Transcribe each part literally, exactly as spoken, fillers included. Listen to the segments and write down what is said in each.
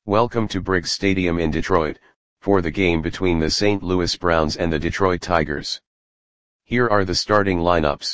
Welcome to Briggs Stadium in Detroit, for the game between the Saint Louis Browns and the Detroit Tigers. Here are the starting lineups.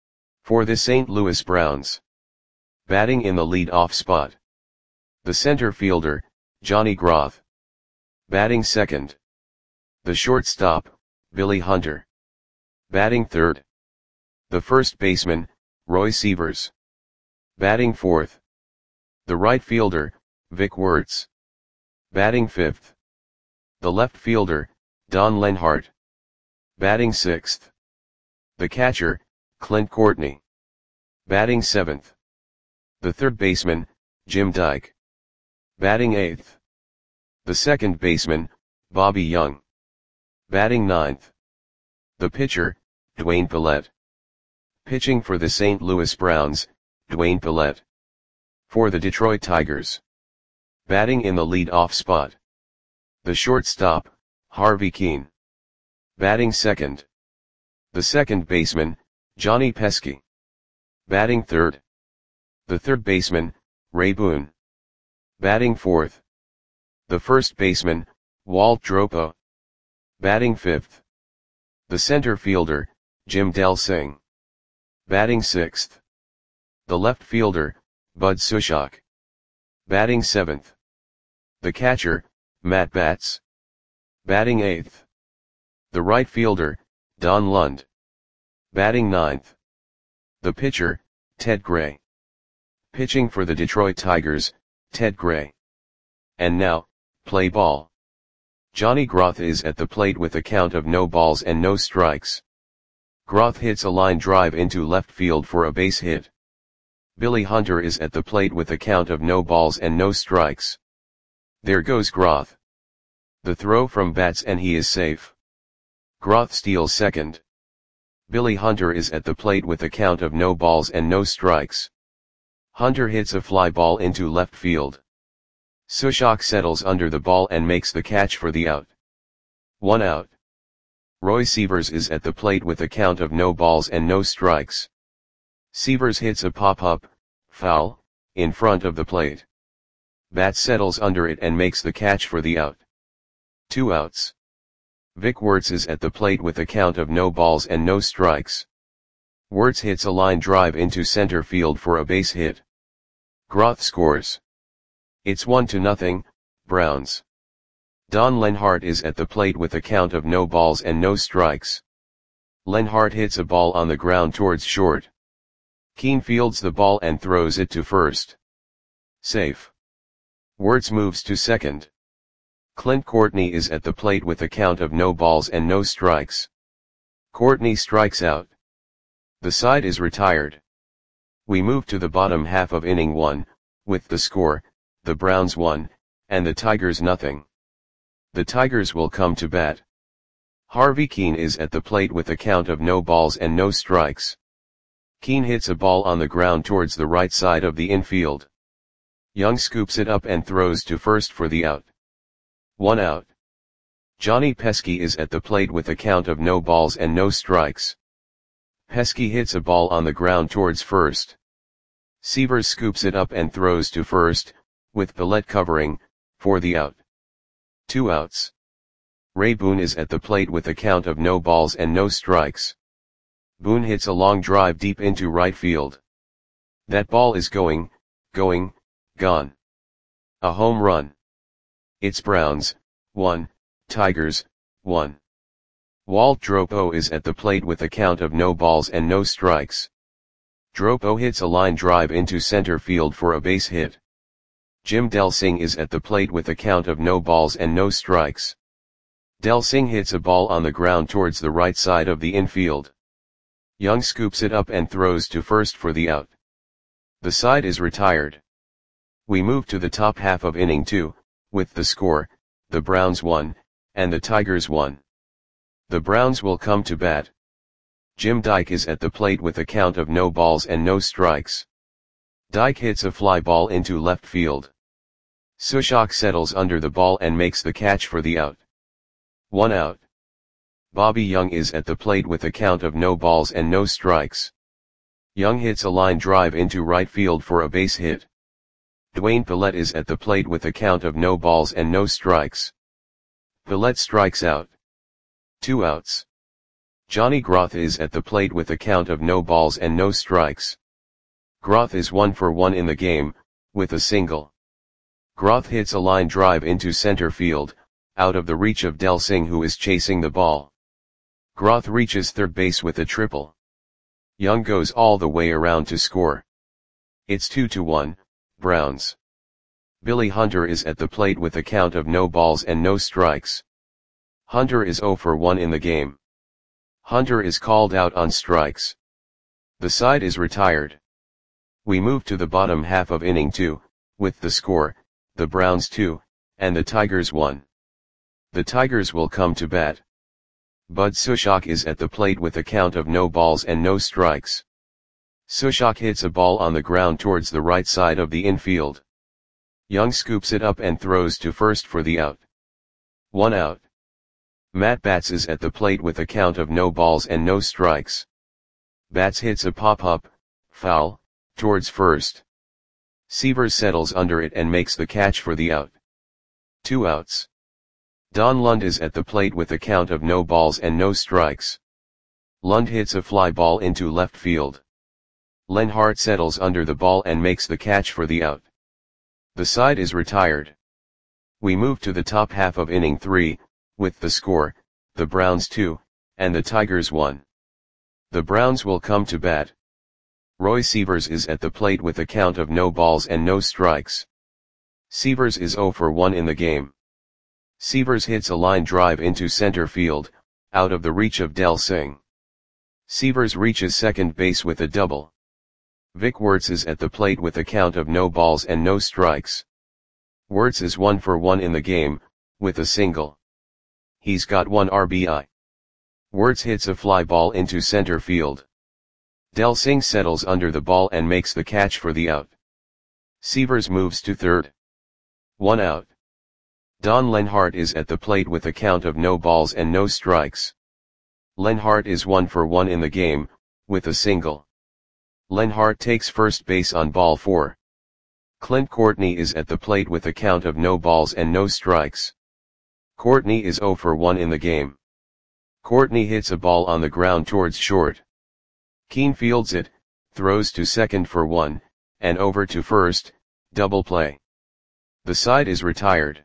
For the Saint Louis Browns. Batting in the lead-off spot. The center fielder, Johnny Groth. Batting second. The shortstop, Billy Hunter. Batting third. The first baseman, Roy Sievers. Batting fourth. The right fielder, Vic Wertz. Batting fifth. The left fielder, Don Lenhart. Batting sixth. The catcher, Clint Courtney. Batting seventh. The third baseman, Jim Dyke. Batting eighth. The second baseman, Bobby Young. Batting ninth. The pitcher, Dwayne Pallette. Pitching for the Saint Louis Browns, Dwayne Pallette. For the Detroit Tigers. Batting in the lead-off spot. The shortstop, Harvey Kuenn. Batting second. The second baseman, Johnny Pesky. Batting third. The third baseman, Ray Boone. Batting fourth. The first baseman, Walt Dropo. Batting fifth. The center fielder, Jim Delsing. Batting sixth. The left fielder, Bud Sushok. Batting seventh. The catcher, Matt Batts. Batting eighth. The right fielder, Don Lund. Batting ninth. The pitcher, Ted Gray. Pitching for the Detroit Tigers, Ted Gray. And now, play ball. Johnny Groth is at the plate with a count of no balls and no strikes. Groth hits a line drive into left field for a base hit. Billy Hunter is at the plate with a count of no balls and no strikes. There goes Groth. The throw from Batts and he is safe. Groth steals second. Billy Hunter is at the plate with a count of no balls and no strikes. Hunter hits a fly ball into left field. Sushok settles under the ball and makes the catch for the out. One out. Roy Sievers is at the plate with a count of no balls and no strikes. Sievers hits a pop-up, foul, in front of the plate. Batts settles under it and makes the catch for the out. Two outs. Vic Wertz is at the plate with a count of no balls and no strikes. Wertz hits a line drive into center field for a base hit. Groth scores. It's one to nothing, Browns. Don Lenhart is at the plate with a count of no balls and no strikes. Lenhart hits a ball on the ground towards short. Kuenn fields the ball and throws it to first. Safe. Wertz moves to second. Clint Courtney is at the plate with a count of no balls and no strikes. Courtney strikes out. The side is retired. We move to the bottom half of inning one, with the score, the Browns one, and the Tigers nothing. The Tigers will come to bat. Harvey Kuenn is at the plate with a count of no balls and no strikes. Kuenn hits a ball on the ground towards the right side of the infield. Young scoops it up and throws to first for the out. One out. Johnny Pesky is at the plate with a count of no balls and no strikes. Pesky hits a ball on the ground towards first. Sievers scoops it up and throws to first, with Pallette covering, for the out. Two outs. Ray Boone is at the plate with a count of no balls and no strikes. Boone hits a long drive deep into right field. That ball is going, going, gone. A home run. It's Browns, one, Tigers, one. Walt Dropo is at the plate with a count of no balls and no strikes. Dropo hits a line drive into center field for a base hit. Jim Delsing is at the plate with a count of no balls and no strikes. Delsing hits a ball on the ground towards the right side of the infield. Young scoops it up and throws to first for the out. The side is retired. We move to the top half of inning two, with the score, the Browns one, and the Tigers one. The Browns will come to bat. Jim Dyke is at the plate with a count of no balls and no strikes. Dyke hits a fly ball into left field. Sushok settles under the ball and makes the catch for the out. One out. Bobby Young is at the plate with a count of no balls and no strikes. Young hits a line drive into right field for a base hit. Dwayne Pillette is at the plate with a count of no balls and no strikes. Pillette strikes out. Two outs. Johnny Groth is at the plate with a count of no balls and no strikes. Groth is one for one in the game, with a single. Groth hits a line drive into center field, out of the reach of Del Singh, who is chasing the ball. Groth reaches third base with a triple. Young goes all the way around to score. It's two to one, Browns. Billy Hunter is at the plate with a count of no balls and no strikes. Hunter is zero for one in the game. Hunter is called out on strikes. The side is retired. We move to the bottom half of inning two, with the score, the Browns two, and the Tigers one. The Tigers will come to bat. Bud Sushok is at the plate with a count of no balls and no strikes. Sushok hits a ball on the ground towards the right side of the infield. Young scoops it up and throws to first for the out. One out. Matt Batts is at the plate with a count of no balls and no strikes. Batts hits a pop-up, foul, towards first. Sievers settles under it and makes the catch for the out. Two outs. Don Lund is at the plate with a count of no balls and no strikes. Lund hits a fly ball into left field. Lenhart settles under the ball and makes the catch for the out. The side is retired. We move to the top half of inning three, with the score, the Browns two, and the Tigers one. The Browns will come to bat. Roy Sievers is at the plate with a count of no balls and no strikes. Sievers is zero for one in the game. Sievers hits a line drive into center field, out of the reach of Del Singh. Sievers reaches second base with a double. Vic Wertz is at the plate with a count of no balls and no strikes. Wertz is one for one in the game, with a single. He's got one R B I. Wertz hits a fly ball into center field. Del Singh settles under the ball and makes the catch for the out. Sievers moves to third. One out. Don Lenhart is at the plate with a count of no balls and no strikes. Lenhart is one for one in the game, with a single. Lenhart takes first base on ball four. Clint Courtney is at the plate with a count of no balls and no strikes. Courtney is zero for one in the game. Courtney hits a ball on the ground towards short. Keane fields it, throws to second for one, and over to first, double play. The side is retired.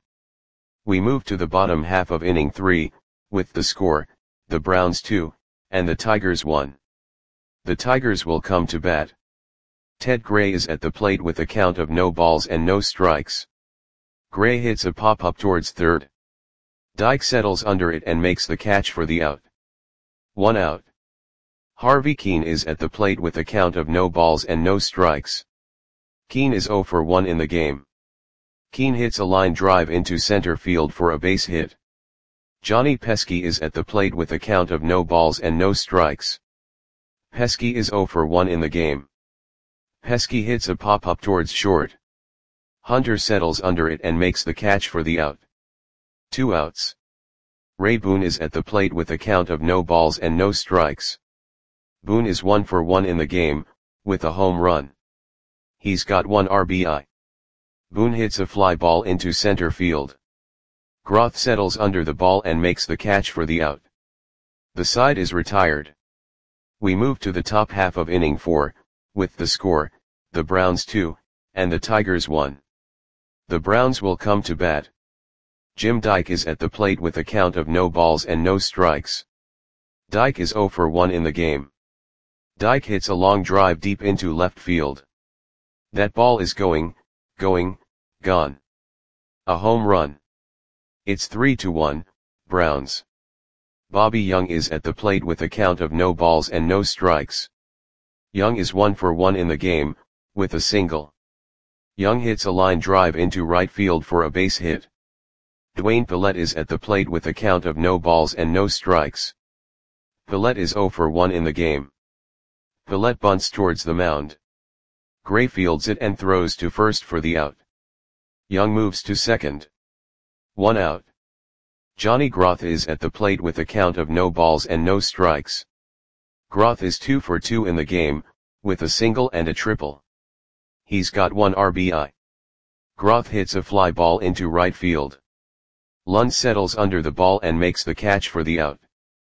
We move to the bottom half of inning three, with the score, the Browns two, and the Tigers one. The Tigers will come to bat. Ted Gray is at the plate with a count of no balls and no strikes. Gray hits a pop-up towards third. Dyke settles under it and makes the catch for the out. One out. Harvey Keane is at the plate with a count of no balls and no strikes. Keane is zero for one in the game. Keane hits a line drive into center field for a base hit. Johnny Pesky is at the plate with a count of no balls and no strikes. Pesky is zero for one in the game. Pesky hits a pop-up towards short. Hunter settles under it and makes the catch for the out. Two outs. Ray Boone is at the plate with a count of no balls and no strikes. Boone is one for one in the game, with a home run. He's got one R B I. Boone hits a fly ball into center field. Groth settles under the ball and makes the catch for the out. The side is retired. We move to the top half of inning four, with the score, the Browns two, and the Tigers one. The Browns will come to bat. Jim Dyke is at the plate with a count of no balls and no strikes. Dyke is zero for one in the game. Dyke hits a long drive deep into left field. That ball is going, going, gone. A home run. It's three to one, Browns. Bobby Young is at the plate with a count of no balls and no strikes. Young is one for one in the game, with a single. Young hits a line drive into right field for a base hit. Dwayne Pillette is at the plate with a count of no balls and no strikes. Pillette is zero for one in the game. Pillette bunts towards the mound. Gray fields it and throws to first for the out. Young moves to second. One out. Johnny Groth is at the plate with a count of no balls and no strikes. Groth is two for two in the game, with a single and a triple. He's got one R B I. Groth hits a fly ball into right field. Lund settles under the ball and makes the catch for the out.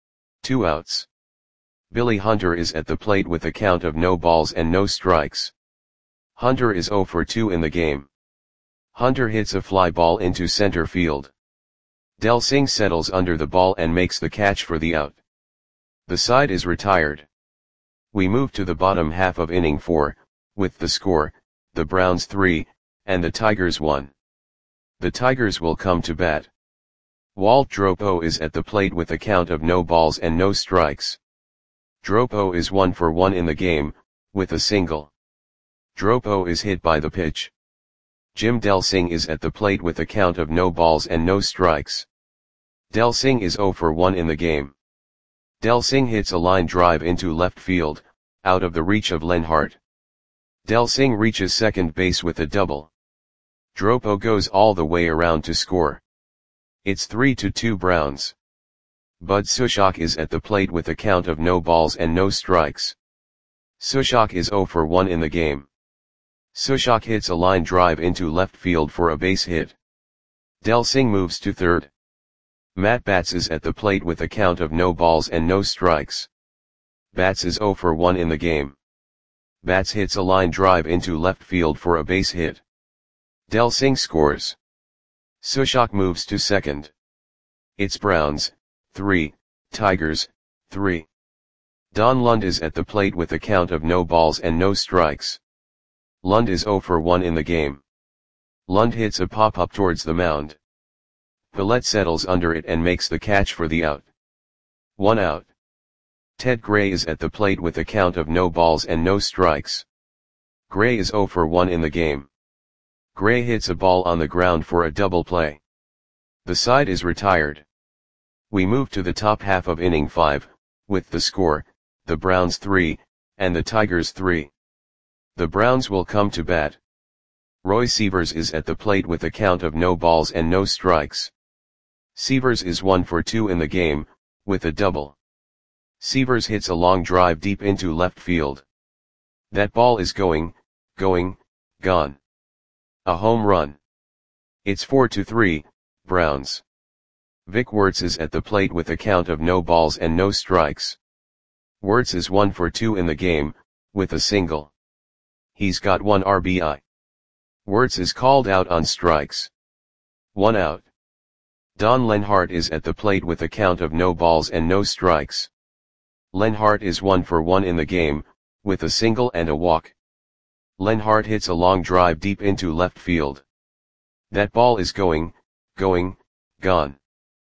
Two outs. Billy Hunter is at the plate with a count of no balls and no strikes. Hunter is oh for two in the game. Hunter hits a fly ball into center field. Del Singh settles under the ball and makes the catch for the out. The side is retired. We move to the bottom half of inning four, with the score, the Browns three, and the Tigers one. The Tigers will come to bat. Walt Dropo is at the plate with a count of no balls and no strikes. Dropo is one for one in the game, with a single. Dropo is hit by the pitch. Jim Del Singh is at the plate with a count of no balls and no strikes. Del Singh is oh for one in the game. Del Singh hits a line drive into left field, out of the reach of Lenhart. Del Singh reaches second base with a double. Dropo goes all the way around to score. It's three to two Browns. Bud Sushok is at the plate with a count of no balls and no strikes. Sushok is oh for one in the game. Sushok hits a line drive into left field for a base hit. Del Singh moves to third. Matt Batts is at the plate with a count of no balls and no strikes. Batts is oh for one in the game. Batts hits a line drive into left field for a base hit. Del Singh scores. Sushok moves to second. It's Browns, three, Tigers, three. Don Lund is at the plate with a count of no balls and no strikes. Lund is oh for one in the game. Lund hits a pop-up towards the mound. Pillette settles under it and makes the catch for the out. One out. Ted Gray is at the plate with a count of no balls and no strikes. Gray is oh for one in the game. Gray hits a ball on the ground for a double play. The side is retired. We move to the top half of inning five, with the score, the Browns three, and the Tigers three. The Browns will come to bat. Roy Sievers is at the plate with a count of no balls and no strikes. Sievers is one for two in the game, with a double. Sievers hits a long drive deep into left field. That ball is going, going, gone. A home run. It's four to three, Browns. Vic Wertz is at the plate with a count of no balls and no strikes. Wertz is one for two in the game, with a single. He's got one R B I. Wertz is called out on strikes. One out. Don Lenhart is at the plate with a count of no balls and no strikes. Lenhart is one for one in the game, with a single and a walk. Lenhart hits a long drive deep into left field. That ball is going, going, gone.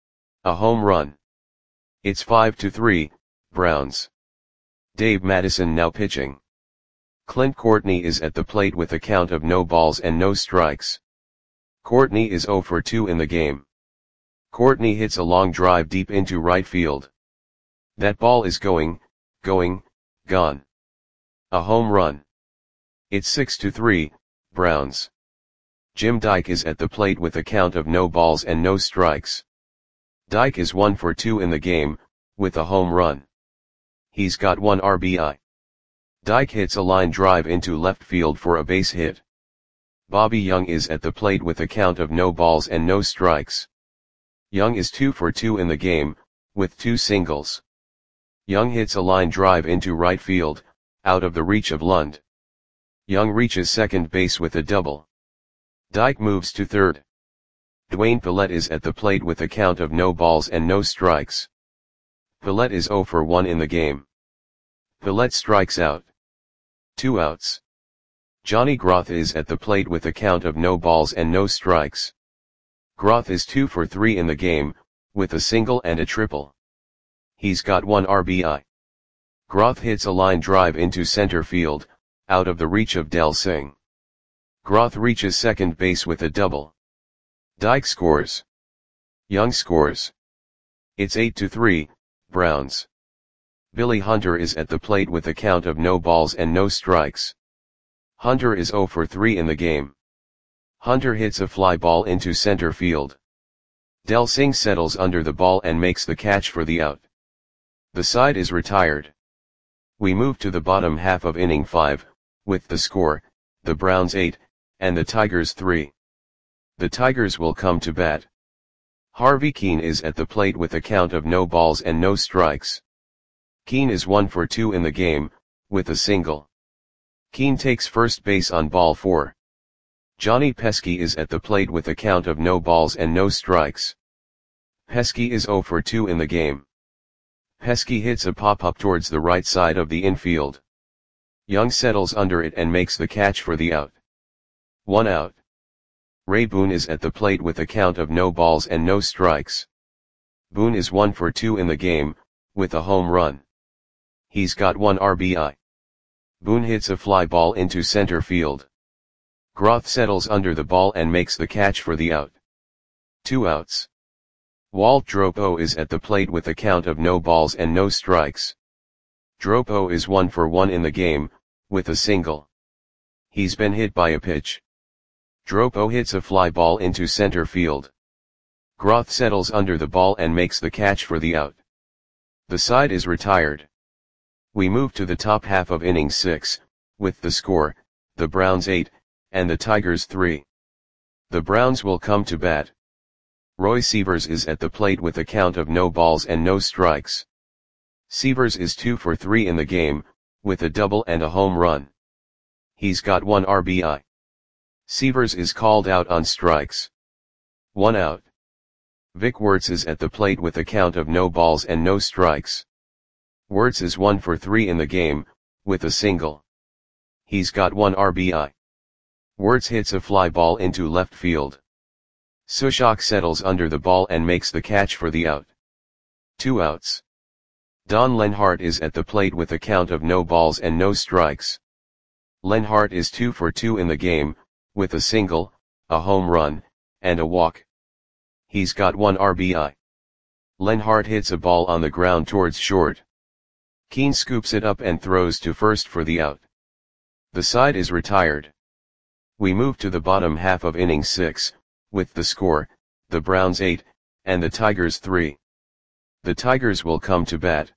A home run. It's five to three, Browns. Dave Madison now pitching. Clint Courtney is at the plate with a count of no balls and no strikes. Courtney is oh for two in the game. Courtney hits a long drive deep into right field. That ball is going, going, gone. A home run. It's six to three, Browns. Jim Dyke is at the plate with a count of no balls and no strikes. Dyke is one for two in the game, with a home run. He's got one R B I. Dyke hits a line drive into left field for a base hit. Bobby Young is at the plate with a count of no balls and no strikes. Young is two for two in the game, with two singles. Young hits a line drive into right field, out of the reach of Lund. Young reaches second base with a double. Dyke moves to third. Dwayne Pillette is at the plate with a count of no balls and no strikes. Pillette is oh for one in the game. Pillette strikes out. Two outs. Johnny Groth is at the plate with a count of no balls and no strikes. Groth is two for three in the game, with a single and a triple. He's got one R B I. Groth hits a line drive into center field, out of the reach of Del Singh. Groth reaches second base with a double. Dyke scores. Young scores. It's eight to three, Browns. Billy Hunter is at the plate with a count of no balls and no strikes. Hunter is oh for three in the game. Hunter hits a fly ball into center field. Del Singh settles under the ball and makes the catch for the out. The side is retired. We move to the bottom half of inning five, with the score, the Browns eight, and the Tigers three. The Tigers will come to bat. Harvey Keene is at the plate with a count of no balls and no strikes. Keene is one for two in the game, with a single. Keene takes first base on ball four. Johnny Pesky is at the plate with a count of no balls and no strikes. Pesky is zero for two in the game. Pesky hits a pop-up towards the right side of the infield. Young settles under it and makes the catch for the out. One out. Ray Boone is at the plate with a count of no balls and no strikes. Boone is one for two in the game, with a home run. He's got one R B I. Boone hits a fly ball into center field. Groth settles under the ball and makes the catch for the out. Two outs. Walt Dropo is at the plate with a count of no balls and no strikes. Dropo is one for one in the game, with a single. He's been hit by a pitch. Dropo hits a fly ball into center field. Groth settles under the ball and makes the catch for the out. The side is retired. We move to the top half of inning six, with the score, the Browns eight, and the Tigers three. The Browns will come to bat. Roy Sievers is at the plate with a count of no balls and no strikes. Sievers is two for three in the game, with a double and a home run. He's got one R B I. Sievers is called out on strikes. One out. Vic Wertz is at the plate with a count of no balls and no strikes. Wertz is one for three in the game, with a single. He's got one R B I. Wertz hits a fly ball into left field. Sushok settles under the ball and makes the catch for the out. Two outs. Don Lenhart is at the plate with a count of no balls and no strikes. Lenhart is two for two in the game, with a single, a home run, and a walk. He's got one R B I. Lenhart hits a ball on the ground towards short. Keene scoops it up and throws to first for the out. The side is retired. We move to the bottom half of inning six, with the score, the Browns eight, and the Tigers three. The Tigers will come to bat.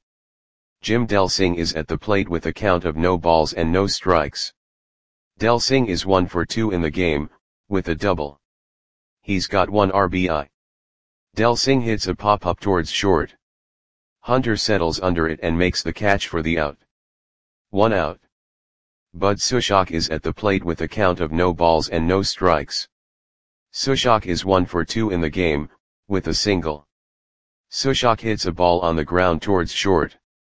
Jim Delsing is at the plate with a count of no balls and no strikes. Delsing is one for two in the game, with a double. He's got one R B I. Delsing hits a pop-up towards short. Hunter settles under it and makes the catch for the out. One out. Bud Sushok is at the plate with a count of no balls and no strikes. Sushok is one for two in the game, with a single. Sushok hits a ball on the ground towards short.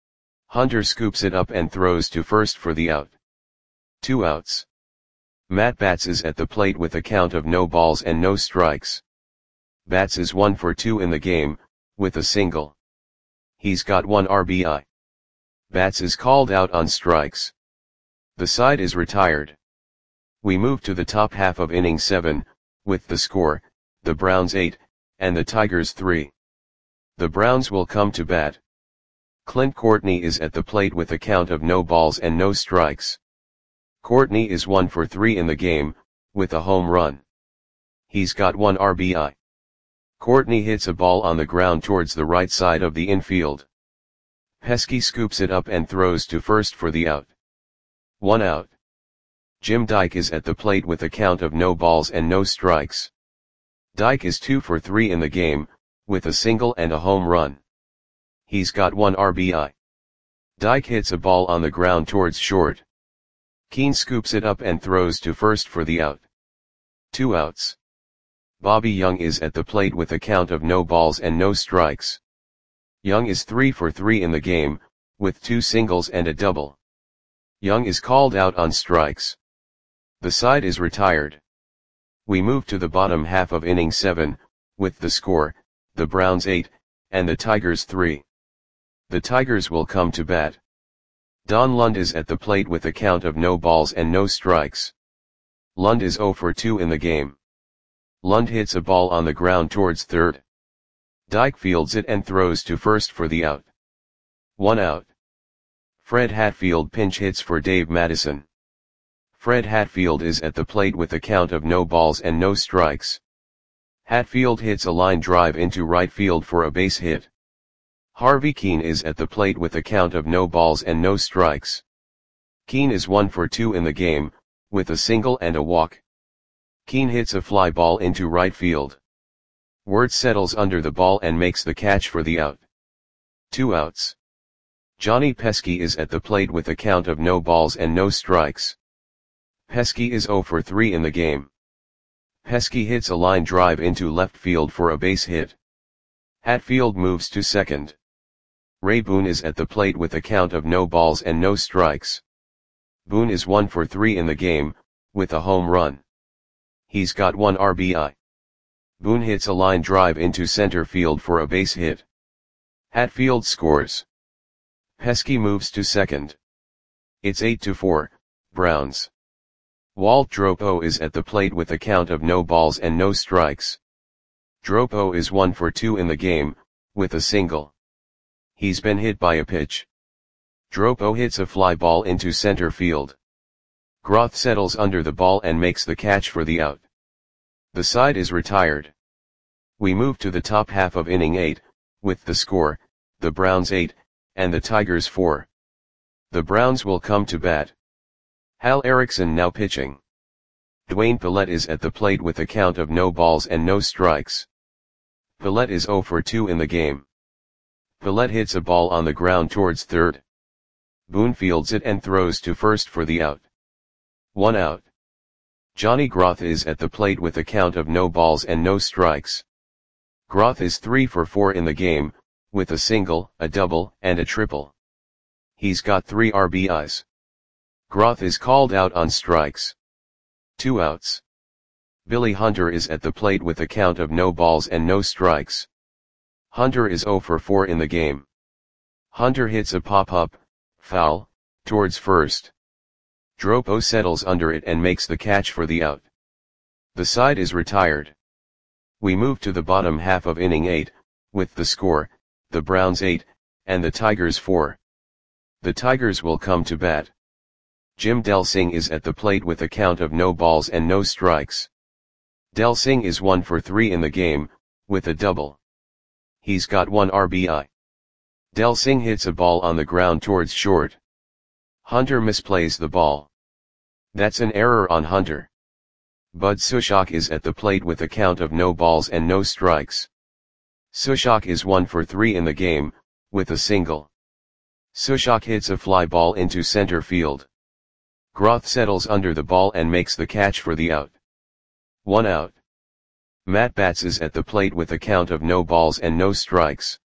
Hunter scoops it up and throws to first for the out. Two outs. Matt Batts is at the plate with a count of no balls and no strikes. Batts is one for two in the game, with a single. He's got one R B I. Batts is called out on strikes. The side is retired. We move to the top half of inning seven, with the score, the Browns eight, and the Tigers three. The Browns will come to bat. Clint Courtney is at the plate with a count of no balls and no strikes. Courtney is one for three in the game, with a home run. He's got one R B I. Courtney hits a ball on the ground towards the right side of the infield. Pesky scoops it up and throws to first for the out. One out. Jim Dyke is at the plate with a count of no balls and no strikes. Dyke is two for three in the game, with a single and a home run. He's got one R B I. Dyke hits a ball on the ground towards short. Keene scoops it up and throws to first for the out. Two outs. Bobby Young is at the plate with a count of no balls and no strikes. Young is three for three in the game, with two singles and a double. Young is called out on strikes. The side is retired. We move to the bottom half of inning seven, with the score, the Browns eight, and the Tigers three. The Tigers will come to bat. Don Lund is at the plate with a count of no balls and no strikes. Lund is zero for two in the game. Lund hits a ball on the ground towards third. Dyke fields it and throws to first for the out. One out. Fred Hatfield pinch hits for Dave Madison. Fred Hatfield is at the plate with a count of no balls and no strikes. Hatfield hits a line drive into right field for a base hit. Harvey Keene is at the plate with a count of no balls and no strikes. Keene is one for two in the game, with a single and a walk. Keane hits a fly ball into right field. Wirtz settles under the ball and makes the catch for the out. Two outs. Johnny Pesky is at the plate with a count of no balls and no strikes. Pesky is zero for three in the game. Pesky hits a line drive into left field for a base hit. Hatfield moves to second. Ray Boone is at the plate with a count of no balls and no strikes. Boone is one for three in the game, with a home run. He's got one R B I. Boone hits a line drive into center field for a base hit. Hatfield scores. Pesky moves to second. It's eight to four, Browns. Walt Dropo is at the plate with a count of no balls and no strikes. Dropo is one for two in the game, with a single. He's been hit by a pitch. Dropo hits a fly ball into center field. Groth settles under the ball and makes the catch for the out. The side is retired. We move to the top half of inning eight, with the score, the Browns eight, and the Tigers four. The Browns will come to bat. Hal Erickson now pitching. Dwayne Pallette is at the plate with a count of no balls and no strikes. Pallette is zero for two in the game. Pallette hits a ball on the ground towards third. Boone fields it and throws to first for the out. One out. Johnny Groth is at the plate with a count of no balls and no strikes. Groth is three for four in the game, with a single, a double, and a triple. He's got three R B Is. Groth is called out on strikes. Two outs. Billy Hunter is at the plate with a count of no balls and no strikes. Hunter is zero for four in the game. Hunter hits a pop-up, foul, towards first. Dropo settles under it and makes the catch for the out. The side is retired. We move to the bottom half of inning eight, with the score, the Browns eight, and the Tigers four. The Tigers will come to bat. Jim Delsing is at the plate with a count of no balls and no strikes. Delsing is one for three in the game, with a double. He's got one R B I. Delsing hits a ball on the ground towards short. Hunter misplays the ball. That's an error on Hunter. Bud Sushok is at the plate with a count of no balls and no strikes. Sushok is one for three in the game, with a single. Sushok hits a fly ball into center field. Groth settles under the ball and makes the catch for the out. One out. Matt Batts is at the plate with a count of no balls and no strikes.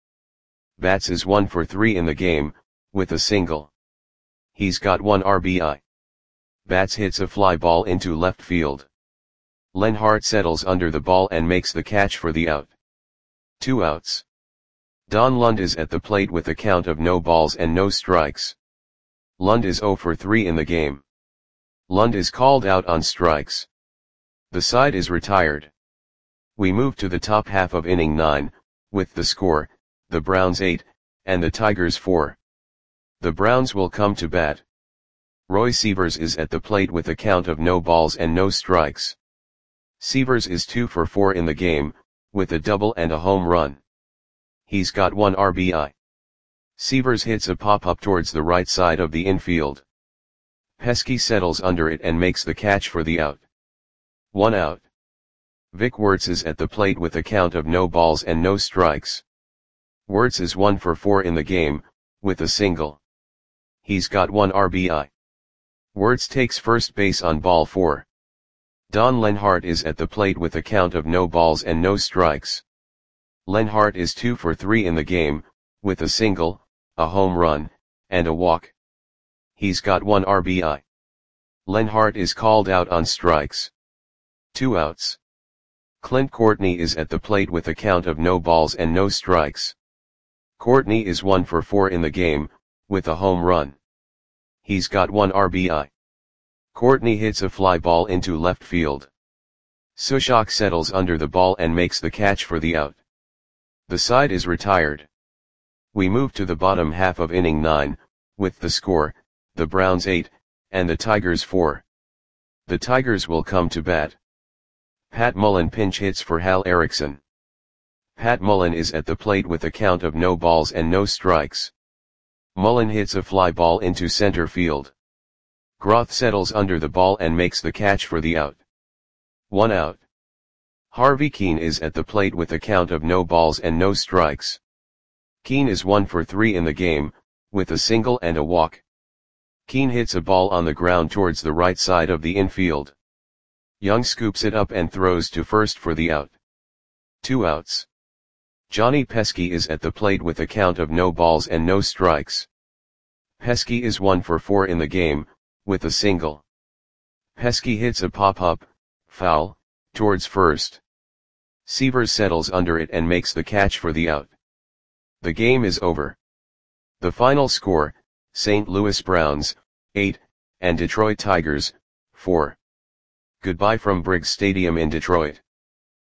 Batts is one for three in the game, with a single. He's got one R B I. Batts hits a fly ball into left field. Lenhart settles under the ball and makes the catch for the out. Two outs. Don Lund is at the plate with a count of no balls and no strikes. Lund is zero for three in the game. Lund is called out on strikes. The side is retired. We move to the top half of inning nine, with the score, the Browns eight, and the Tigers four. The Browns will come to bat. Roy Sievers is at the plate with a count of no balls and no strikes. Sievers is two for four in the game, with a double and a home run. He's got one R B I. Sievers hits a pop-up towards the right side of the infield. Pesky settles under it and makes the catch for the out. One out. Vic Wirtz is at the plate with a count of no balls and no strikes. Wirtz is one for four in the game, with a single. He's got one R B I. Wirtz takes first base on ball four. Don Lenhart is at the plate with a count of no balls and no strikes. Lenhart is two for three in the game, with a single, a home run, and a walk. He's got one R B I. Lenhart is called out on strikes. Two outs. Clint Courtney is at the plate with a count of no balls and no strikes. Courtney is one for four in the game, with a home run. He's got one R B I. Courtney hits a fly ball into left field. Sushok settles under the ball and makes the catch for the out. The side is retired. We move to the bottom half of inning nine, with the score, the Browns eight, and the Tigers four. The Tigers will come to bat. Pat Mullen pinch hits for Hal Erickson. Pat Mullen is at the plate with a count of no balls and no strikes. Mullen hits a fly ball into center field. Groth settles under the ball and makes the catch for the out. One out. Harvey Keene is at the plate with a count of no balls and no strikes. Keene is one for three in the game, with a single and a walk. Keene hits a ball on the ground towards the right side of the infield. Young scoops it up and throws to first for the out. Two outs. Johnny Pesky is at the plate with a count of no balls and no strikes. Pesky is one for four in the game, with a single. Pesky hits a pop-up, foul, towards first. Seavers settles under it and makes the catch for the out. The game is over. The final score, Saint Louis Browns, eight, and Detroit Tigers, four. Goodbye from Briggs Stadium in Detroit.